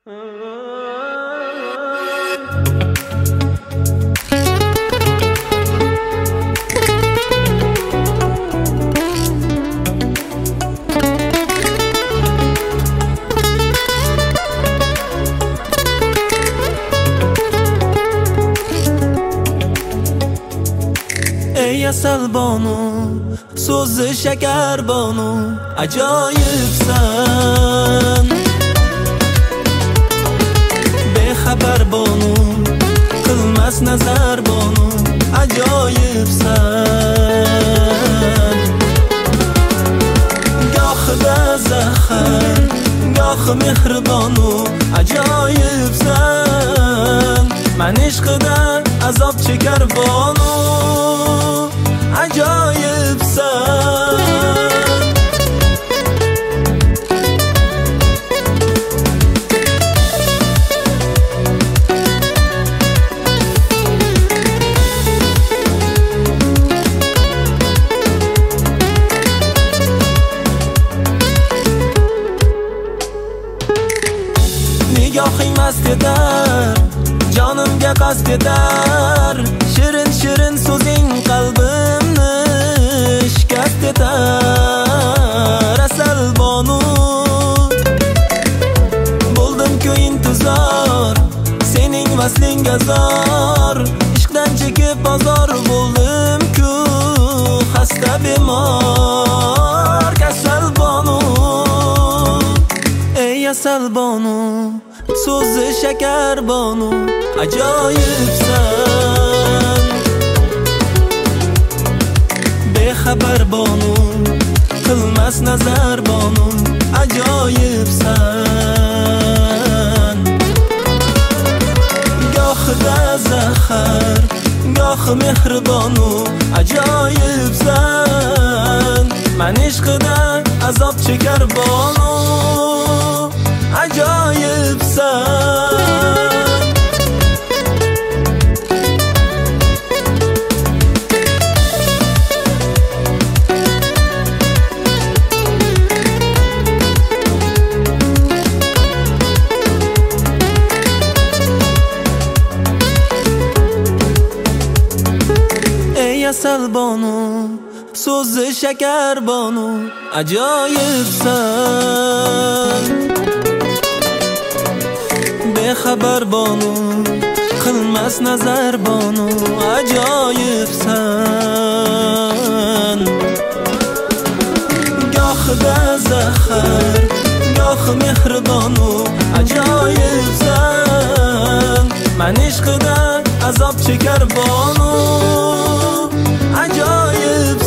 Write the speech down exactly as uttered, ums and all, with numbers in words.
ey asal bonu, so'zi shakar bonu, ajoyibsan. Bexabar bonu, qilmas nazar bonu, ajoyibsan. Gohida zahar, goh mehribonu, ajoyibsan. Man ishqidan azob chekar bonu, ajoyibsan. Nigohing mast edar, jonimga qasd etar. Shirin shirin so'zing qalbimni shikast etar. Asal bonu, bo'ldim-ku intizor, sening vaslingga zor. Ishqdan chekib bozor bo'ldim-ku xasta bemor. Kasal bonu, ey asal bonu, so'zi shakar bonu, ajoyibsan. Bexabar bonu, qilmas nazar bonu, ajoyibsan. Gohida zahar, goh mehribonu, ajoyibsan. Man ishqidan azob chekar bonu, ajoyibsan. Ey asal bonu, so'zi shakar bonu, ajoyibsan. Bexabar bonu, qilmas nazar bonu, ajoyibsan. Gohida zahar, goh mehribonu, ajoyibsan. Man ishqidan azob chekar bonu, ajoyibsan.